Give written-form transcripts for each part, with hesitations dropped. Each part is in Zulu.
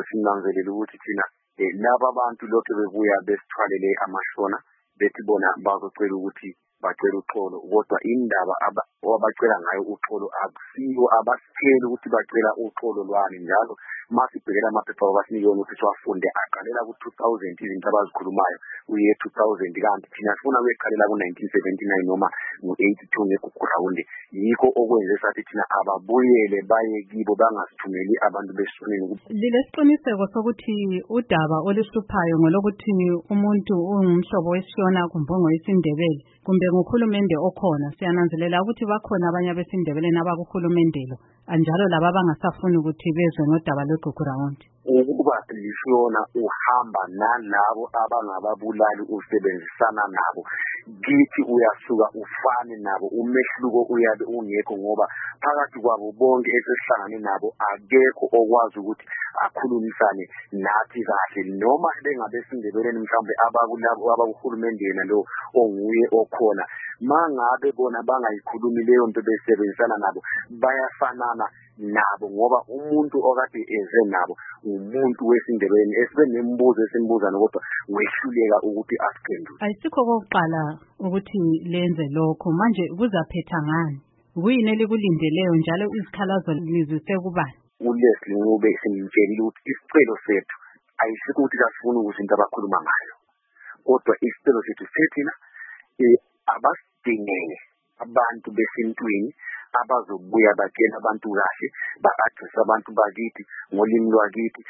sinanzelela ukuthi thina laba abantu lokho bebuya besithwalele amashona bethi bona bazocela ukuthi bacela uxolo kodwa indaba abacela ngayo uxolo akusiyo abasitsheli ukuthi bacela uxolo lwani njalo masibhekela amaphepha abasinikona ukuthi siwafunde aqalela ku-2000 izinto abazikhulumayo uye 2000 kanti thina sifuna kweqalela ku-1979 noma ngo-82 ngekugurawundi yikho okwenze sathi thina ababuyele baye kibo bangasithumeli abantu besonini. Lilesiqiniseko sokuthi udaba oluhluphayo ngolokuthi umuntu ungumhlobo wesishona kumbe ngoyesindebele kumbe ngukhulumende okhona siyananzelela ukuthi bakhona abanye abesindebele nabakuhulumendelo anjalo laba abangasafuni ukuthi bezwe ngodaba lwegugurawundi. Ukuba lishona uhamba nalabo abangababulali usebenzisana nabo kithi uyasuka ufane nabo umehluko uyabe ungekho ngoba phakathi kwabo bonke esesihlangane nabo akekho okwazi ukuthi akhulumisane nathi kahle noma bengabesindebeleni mhlawumbe abakulabo abakuhulumendeni lo onguye okhona mangabe bona bangayikhulumi leyo nto besebenzisana nabo bayafanana nabo ngoba umuntu okade eze nabo umuntu wesindebeleni esibe nembuzo esimbuza kodwa wehluleka ukuthi asiphendule. Ayisikho kokuqala ukuthi lenze lokho manje kuzaphetha ngani kuyini elikulindeleyo njalo izikhalazo lizise kubani? uLeslie Ncube simtshelile ukuthi isicelo sethu ayisikho ukuthi kasifuna ukuzinto abakhuluma ngayo kodwa isicelo sethu sethina abasidingele abantu besintwini abazobuya bakela abantu kahle ba-address abantu bakithi ngolimi lwakithi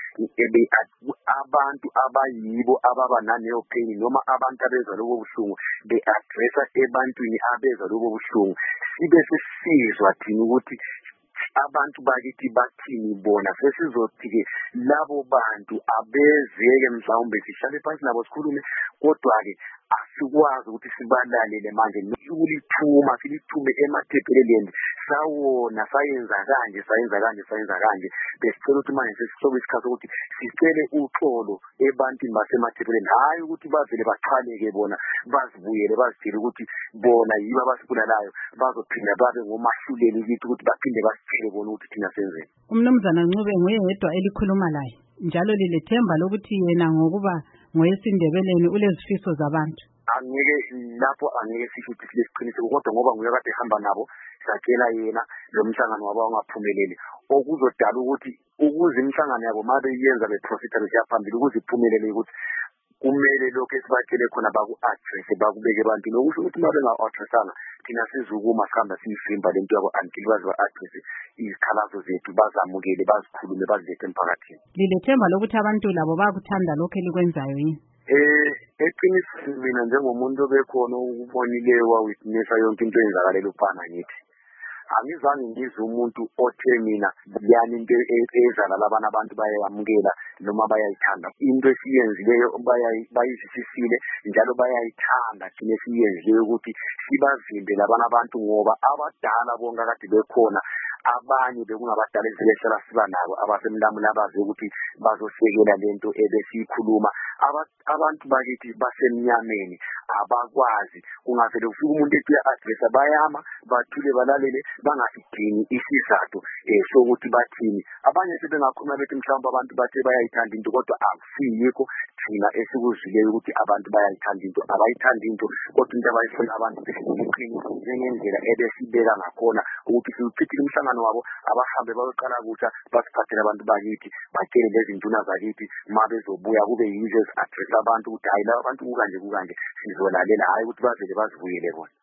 abantu abayibo ababa naneyo pain noma abantu abezwa lobo buhlungu be-addressa ebantwini abezwa lobo buhlungu sibe sesizwa thina ukuthi abantu bakithi bathini bona sesizothi-ke labo bantu abezeke mhlawumbe sihlale phansi nabo sikhulume kodwa-ke asikwazi ukuthi sibalalele manje nokulithuma silithume emathepheleleni sawona sayenza kanje besicela ukuthi manje sesisobe isikhathi ukuthi sicele uxolo ebantwini basemathepheleni hayi ukuthi bavele baqhaleke bona bazibuyele bazitshele ukuthi bona yibo abasibulalayo bazophinda babe ngomahluleli kithi ukuthi baphinde basitshele bona ukuthi thina senzeni. Umnumzana Ncube nguye yedwa elikhuluma laye njalo lilethemba lokuthi yena ngokuba ngoyesindebeleni ulezifiso zabantu. Angeke lapho angeke sisho ukuthi silesiqiniseko kodwa ngoba nguye kade ehamba nabo satshela yena lo mhlangano wabo ungaphumeleli okuzodala ukuthi ukuze imhlangano yabo mabe yenza beprofita besiyaphambili ukuze iphumelele ukuthi kumele lokho esibatshele khona baku-address bakubeke ebantwini okusho ukuthi uma benga-addressanga thina sizukuma sihamba siyivimba lento yabo until baze ba-address izikhalazo zethu bazamukele bazikhulume bazilethe emphakathini. Lilethemba lokuthi abantu labo bayakuthanda lokho elikwenzayo yini? Eqinisweni mina njengomuntu obekhona ukubonileyo wawitnessa yonke into eyenzakalela uphana ngithi angizange ngizwe umuntu othe mina yani into ezalala abantu bayayamukela noma bayayithanda into esiyenzileyo bayizisisile njalo bayayithanda thina esiyenzileyo ukuthi sibavimbe labana abantu ngoba abadala bonke akade bekhona abanye bekungabadala esihlala siba nabo abasemlamula abazi ukuthi bazosekela lento ebesiyikhuluma abantu bakithi basemnyameni abakwazi kungavele ufike umuntu ethi addressa bayama bathule balalele bangasidingi isizathu sokuthi bathini abanye sebengakhuluma bethi mhlawumbe abantu bathe bayayithanda into kodwa akusiyikho thina esikuzwileyo ukuthi abantu bayayithanda into abayithanda into kodwa into abayifuna abantu iqiniso njengendlela ebesibeka ngakhona ukuthi siwuchithile umhlangano wabo abahambe bayoqala kutsha basiphathele abantu bakithi batshele lezi nduna zakithi uma bezobuya kube yizo ezi-address abantu ukuthi hayi laba abantu kukanje sizolalela hayi ukuthi bavele bazibuyele bona.